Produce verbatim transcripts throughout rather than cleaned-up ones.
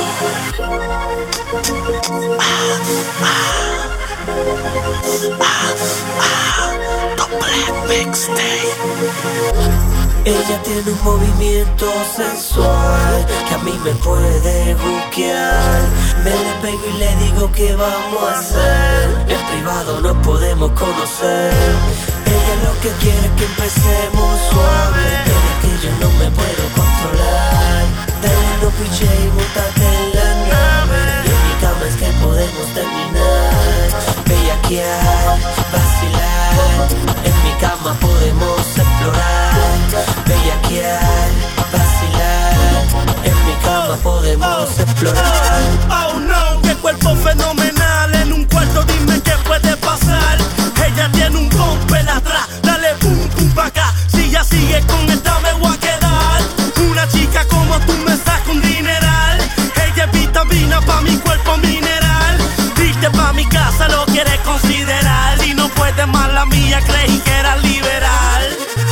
Ella tiene un movimiento sensual que a mí me puede buquear. Me le pego y le digo qué vamos a hacer. En privado nos podemos conocer. Ella lo que quiere es que empecemos suave, pero que yo no me puedo controlar. Dale no piche y montate en la nave. Y en mi cama es que podemos terminar. Bellaquear, vacilar. En mi cama podemos explorar. Bellaquear, vacilar. En mi cama podemos oh, explorar. Oh, oh no, qué cuerpo fenomenal. En un cuarto dime qué puede pasar. Ella tiene un bumper atrás, dale pum pum pa' acá. Si ella sigue con esta me voy a quedar. Una chica como tú me saca un dineral. Ella es vitamina pa' mi cuerpo mineral. Diste pa' mi casa, lo quieres considerar. Y no puedes más la mía, creí que era liberal.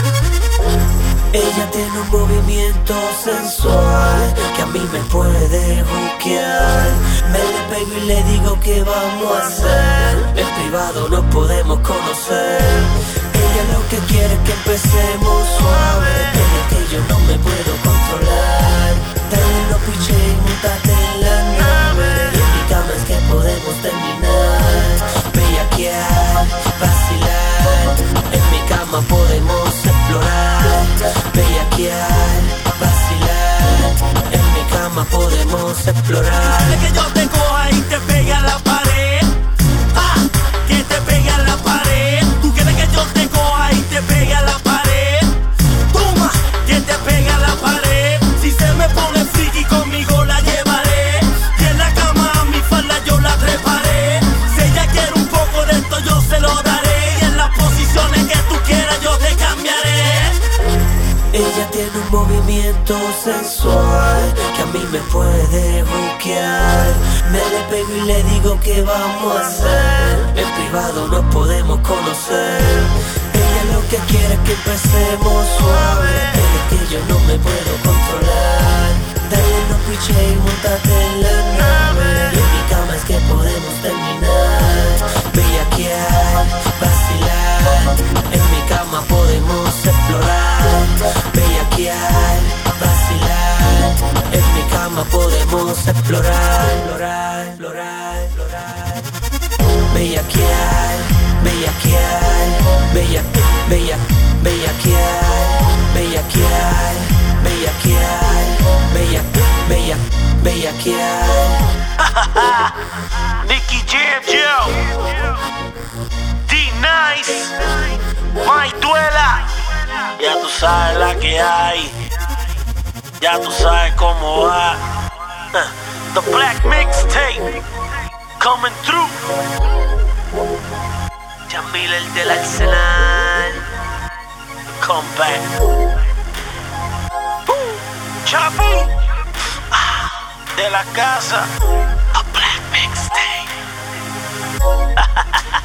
Ella tiene un movimiento sensual que a mí me puede buquear. Me le pego y le digo qué vamos a hacer. En privado nos podemos conocer. Ella lo que quiere es que empecemos suave, pero que yo no me puedo controlar. Dale no piche y montate en la nave. Y en mi cama es que podemos terminar. Bellaquear, vacilar. En mi cama podemos explorar. Bellaquear, vacilar. En mi cama podemos explorar. Dale que yo te coja y te pegue a la pared. Ah, que te pegue a la pared. Tú quieres que yo te coja y te pegue a la pared. Toma, que te pegue a la pared. Si se me pone friki conmigo la llevaré. Y en la cama a mi falda yo la treparé. Si ella quiere un poco de esto yo se lo daré. Y en las posiciones que tú quieras yo te cambiaré. Ella tiene un movimiento sensual que a mí me puede buquear. Me le pego y le digo qué vamos a hacer. En privado nos podemos conocer. Ella lo que quiere es que empecemos suave, pero que yo no me puedo controlar. Dale no piche y montate en la nave. Y en mi cama es que podemos terminar. Bellaquear, vacilar. En mi cama podemos explorar. Bellaquear, vacilar. En mi cama podemos explorar. Explorar, explorar, explorar. Bellaquear, bellaquear. Bella, bella, bellaquear. Bellaquear, bellaquear. Bella, bella, bellaquear. Nicky Jam, Joe, D-Nice, Mike Duela. Ya tú sabes la que hay. Ya tú sabes cómo va. uh, The Black Mixtape coming through. Jamil el del Arsenal. Come back. Chapu ah, de la casa. The Black Mixtape.